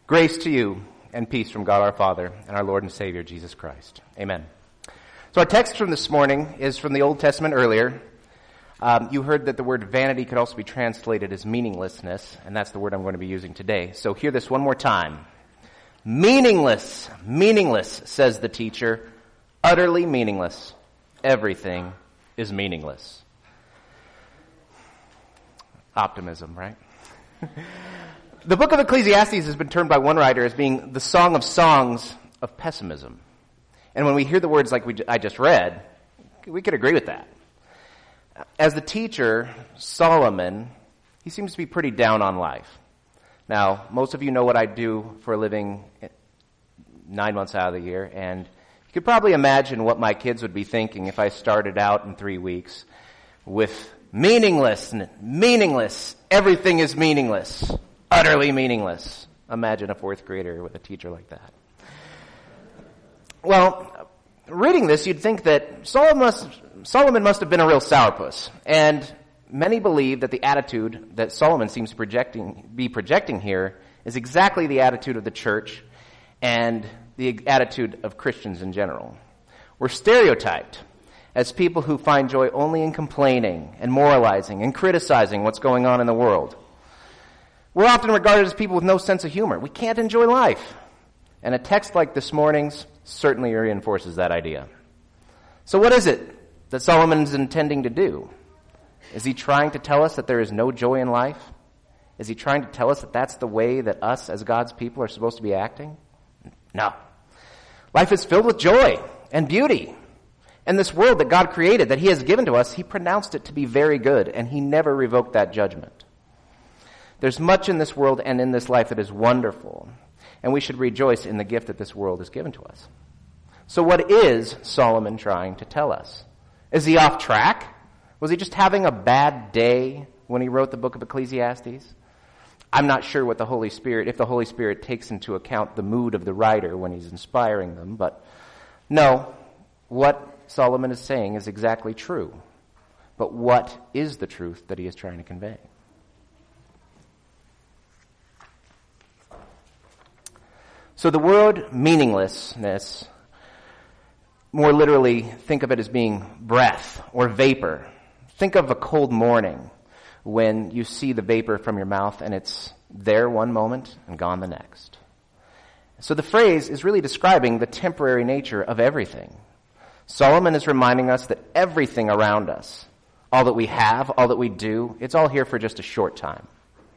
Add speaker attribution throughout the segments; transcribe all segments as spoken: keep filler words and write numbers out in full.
Speaker 1: Grace to you and peace from God our Father and our Lord and Savior, Jesus Christ. Amen. So our text from this morning is from the Old Testament earlier. Um, you heard that the word vanity could also be translated as meaninglessness, and that's the word I'm going to be using today. So hear this one more time. Meaningless, meaningless, says the teacher, utterly meaningless. Everything is meaningless. Optimism, right? The book of Ecclesiastes has been termed by one writer as being the song of songs of pessimism. And when we hear the words like we, I just read, we could agree with that. As the teacher, Solomon, he seems to be pretty down on life. Now, most of you know what I do for a living nine months out of the year, and you could probably imagine what my kids would be thinking if I started out in three weeks with meaningless, meaningless, everything is meaningless. Utterly meaningless. Imagine a fourth grader with a teacher like that. Well, reading this, you'd think that Solomon must, Solomon must have been a real sourpuss. And many believe that the attitude that Solomon seems to projecting, be projecting here is exactly the attitude of the church and the attitude of Christians in general. We're stereotyped as people who find joy only in complaining and moralizing and criticizing what's going on in the world. We're often regarded as people with no sense of humor. We can't enjoy life. And a text like this morning's certainly reinforces that idea. So what is it that Solomon is intending to do? Is he trying to tell us that there is no joy in life? Is he trying to tell us that that's the way that us as God's people are supposed to be acting? No. Life is filled with joy and beauty. And this world that God created, that he has given to us, he pronounced it to be very good, and he never revoked that judgment. There's much in this world and in this life that is wonderful, and we should rejoice in the gift that this world has given to us. So what is Solomon trying to tell us? Is he off track? Was he just having a bad day when he wrote the book of Ecclesiastes? I'm not sure what the Holy Spirit, if the Holy Spirit takes into account the mood of the writer when he's inspiring them, but no, what Solomon is saying is exactly true. But what is the truth that he is trying to convey? So the word meaninglessness, more literally, think of it as being breath or vapor. Think of a cold morning when you see the vapor from your mouth and it's there one moment and gone the next. So the phrase is really describing the temporary nature of everything. Solomon is reminding us that everything around us, all that we have, all that we do, it's all here for just a short time.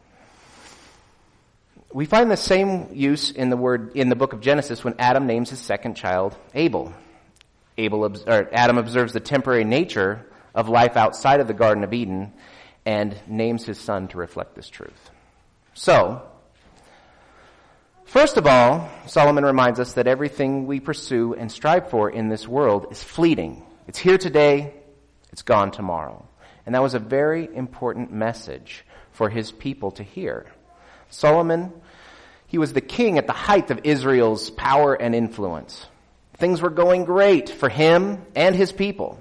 Speaker 1: We find the same use in the word in the book of Genesis when Adam names his second child Abel. Abel or Adam observes the temporary nature of life outside of the Garden of Eden and names his son to reflect this truth. So, first of all, Solomon reminds us that everything we pursue and strive for in this world is fleeting. It's here today, it's gone tomorrow. And that was a very important message for his people to hear. Solomon, he was the king at the height of Israel's power and influence. Things were going great for him and his people.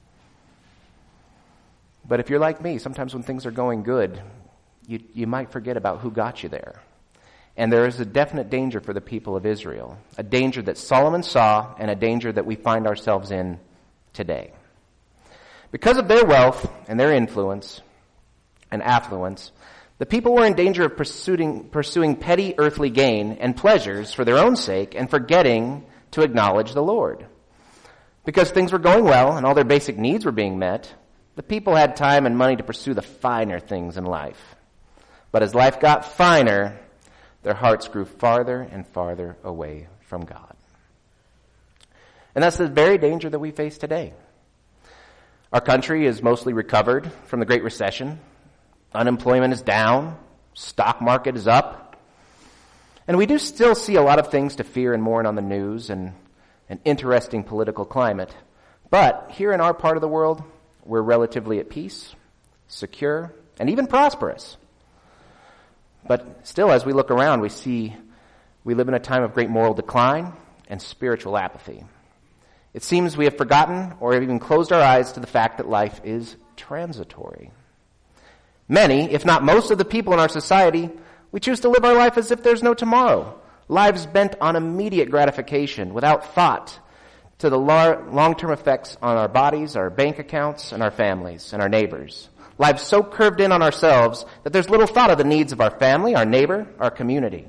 Speaker 1: But if you're like me, sometimes when things are going good, you, you might forget about who got you there. And there is a definite danger for the people of Israel, a danger that Solomon saw and a danger that we find ourselves in today. Because of their wealth and their influence and affluence, the people were in danger of pursuing, pursuing petty earthly gain and pleasures for their own sake and forgetting to acknowledge the Lord. Because things were going well and all their basic needs were being met, the people had time and money to pursue the finer things in life. But as life got finer, their hearts grew farther and farther away from God. And that's the very danger that we face today. Our country is mostly recovered from the Great Recession. Unemployment is down. Stock market is up. And we do still see a lot of things to fear and mourn on the news and an interesting political climate. But here in our part of the world, we're relatively at peace, secure, and even prosperous. But still, as we look around, we see we live in a time of great moral decline and spiritual apathy. It seems we have forgotten or have even closed our eyes to the fact that life is transitory. Many, if not most of the people in our society, We choose to live our life as if there's no tomorrow. Lives bent on immediate gratification without thought to the long-term effects on our bodies, our bank accounts, and our families, and our neighbors. Lives so curved in on ourselves that there's little thought of the needs of our family, our neighbor, our community.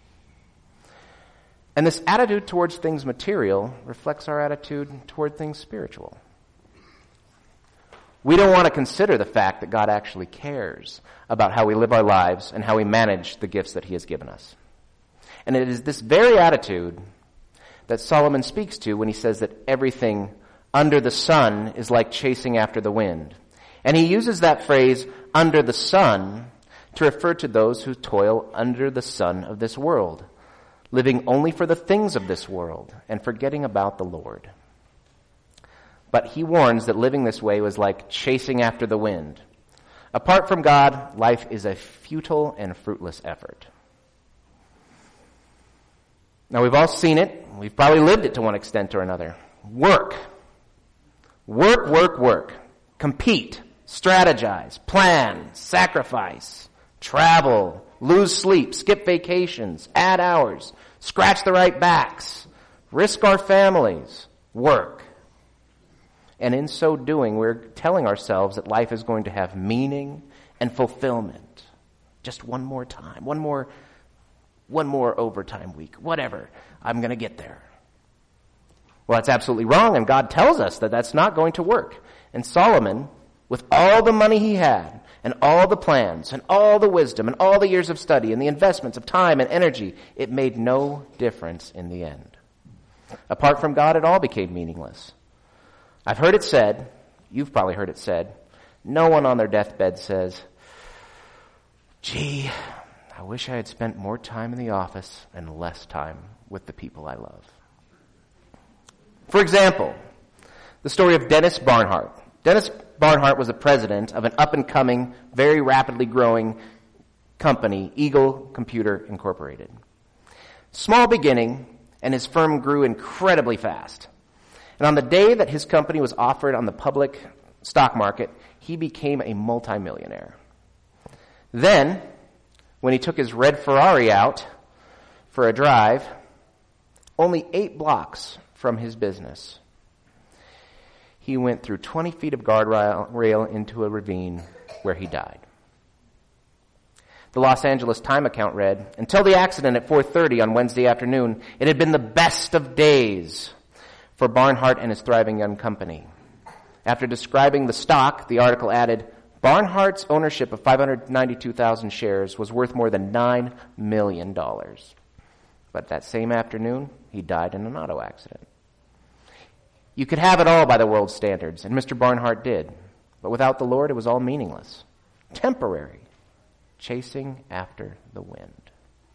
Speaker 1: And this attitude towards things material reflects our attitude toward things spiritual. We don't want to consider the fact that God actually cares about how we live our lives and how we manage the gifts that he has given us. And it is this very attitude that Solomon speaks to when he says that everything under the sun is like chasing after the wind. And he uses that phrase, under the sun, to refer to those who toil under the sun of this world, living only for the things of this world and forgetting about the Lord. But he warns that living this way was like chasing after the wind. Apart from God, life is a futile and fruitless effort. Now, we've all seen it. We've probably lived it to one extent or another. Work. Work, work, work. Compete. Strategize. Plan. Sacrifice. Travel. Lose sleep. Skip vacations. Add hours. Scratch the right backs. Risk our families. Work. And in so doing, we're telling ourselves that life is going to have meaning and fulfillment. Just one more time. One more One more overtime week, whatever. I'm going to get there. Well, that's absolutely wrong, and God tells us that that's not going to work. And Solomon, with all the money he had, and all the plans, and all the wisdom, and all the years of study, and the investments of time and energy, it made no difference in the end. Apart from God, it all became meaningless. I've heard it said, you've probably heard it said, no one on their deathbed says, gee, I wish I had spent more time in the office and less time with the people I love. For example, the story of Dennis Barnhart. Dennis Barnhart was the president of an up-and-coming, very rapidly growing company, Eagle Computer Incorporated. Small beginning, and his firm grew incredibly fast. And on the day that his company was offered on the public stock market, he became a multimillionaire. Then, when he took his red Ferrari out for a drive, only eight blocks from his business, he went through twenty feet of guardrail into a ravine where he died. The Los Angeles Times account read, until the accident at four thirty on Wednesday afternoon, it had been the best of days for Barnhart and his thriving young company. After describing the stock, the article added, Barnhart's ownership of five hundred ninety-two thousand shares was worth more than nine million dollars. But that same afternoon, he died in an auto accident. You could have it all by the world's standards, and Mister Barnhart did. But without the Lord, it was all meaningless, temporary, chasing after the wind.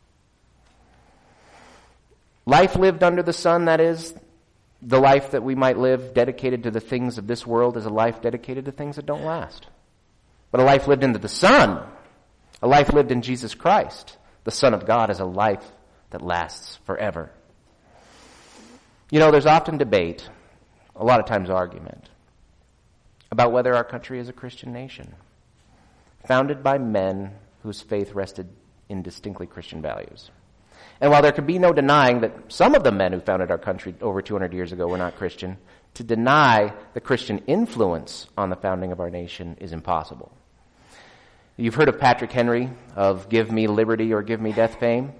Speaker 1: Life lived under the sun, that is, the life that we might live dedicated to the things of this world, is a life dedicated to things that don't last. But a life lived into the Son, a life lived in Jesus Christ, the Son of God, is a life that lasts forever. You know, there's often debate, a lot of times argument, about whether our country is a Christian nation, founded by men whose faith rested in distinctly Christian values. And while there could be no denying that some of the men who founded our country over two hundred years ago were not Christian, to deny the Christian influence on the founding of our nation is impossible. You've heard of Patrick Henry of Give Me Liberty or Give Me Death fame.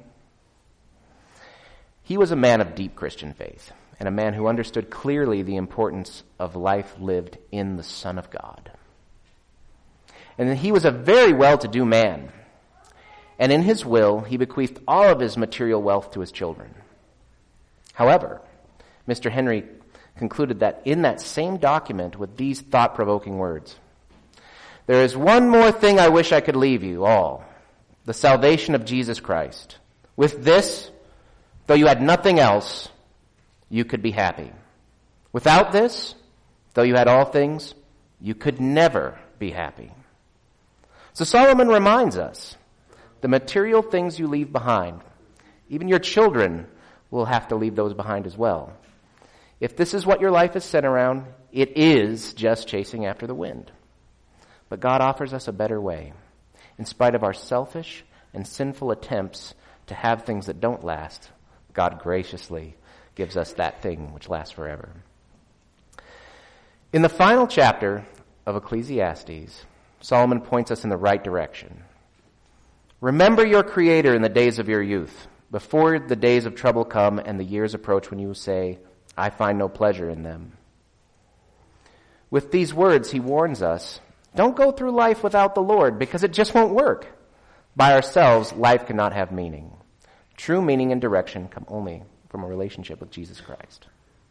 Speaker 1: He was a man of deep Christian faith and a man who understood clearly the importance of life lived in the Son of God. And he was a very well-to-do man. And in his will, he bequeathed all of his material wealth to his children. However, Mister Henry concluded that in that same document with these thought-provoking words, there is one more thing I wish I could leave you all, the salvation of Jesus Christ. With this, though you had nothing else, you could be happy. Without this, though you had all things, you could never be happy. So Solomon reminds us, the material things you leave behind, even your children will have to leave those behind as well. If this is what your life is set around, it is just chasing after the wind. But God offers us a better way. In spite of our selfish, and sinful attempts to have things that don't last, God graciously gives us that thing which lasts forever. In the final chapter of Ecclesiastes, Solomon points us in the right direction. Remember your Creator in the days of your youth, before the days of trouble come and the years approach when you say, I find no pleasure in them. With these words, he warns us, don't go through life without the Lord, because it just won't work. By ourselves, life cannot have meaning. True meaning and direction come only from a relationship with Jesus Christ.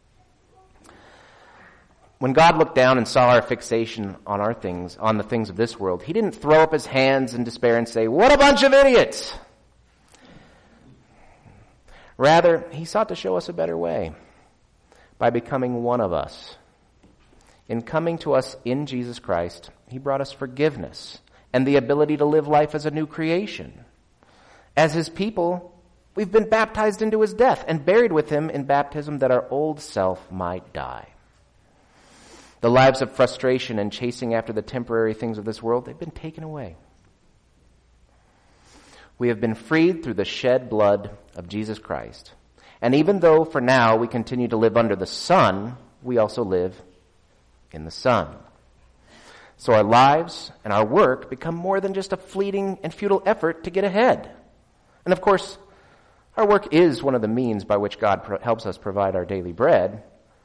Speaker 1: When God looked down and saw our fixation on our things, on the things of this world, he didn't throw up his hands in despair and say, what a bunch of idiots! Rather, he sought to show us a better way by becoming one of us. In coming to us in Jesus Christ, he brought us forgiveness and the ability to live life as a new creation. As his people, we've been baptized into his death and buried with him in baptism that our old self might die. The lives of frustration and chasing after the temporary things of this world, they've been taken away. We have been freed through the shed blood of Jesus Christ. And even though for now we continue to live under the sun, we also live in the Son. So our lives and our work become more than just a fleeting and futile effort to get ahead. And of course, our work is one of the means by which God pro- helps us provide our daily bread.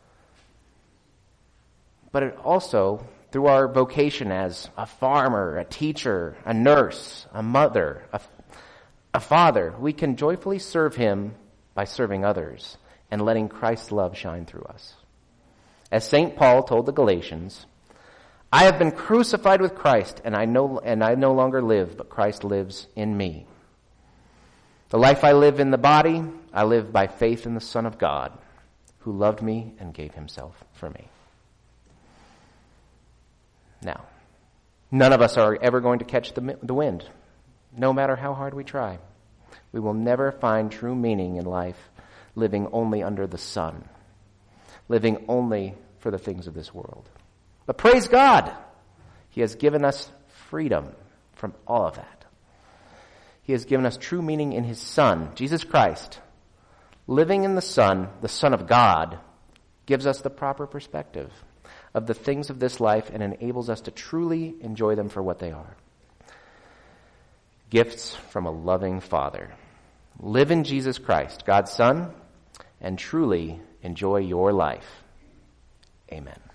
Speaker 1: But it also, through our vocation as a farmer, a teacher, a nurse, a mother, a, a father, we can joyfully serve him by serving others and letting Christ's love shine through us. As Saint Paul told the Galatians, I have been crucified with Christ, and I no, and I no longer live, but Christ lives in me. The life I live in the body, I live by faith in the Son of God, who loved me and gave himself for me. Now, none of us are ever going to catch the, the wind, no matter how hard we try. We will never find true meaning in life living only under the sun, living only for the things of this world. But praise God, he has given us freedom from all of that. He has given us true meaning in his Son, Jesus Christ. Living in the Son, the Son of God, gives us the proper perspective of the things of this life and enables us to truly enjoy them for what they are. Gifts from a loving Father. Live in Jesus Christ, God's Son, and truly enjoy your life. Amen.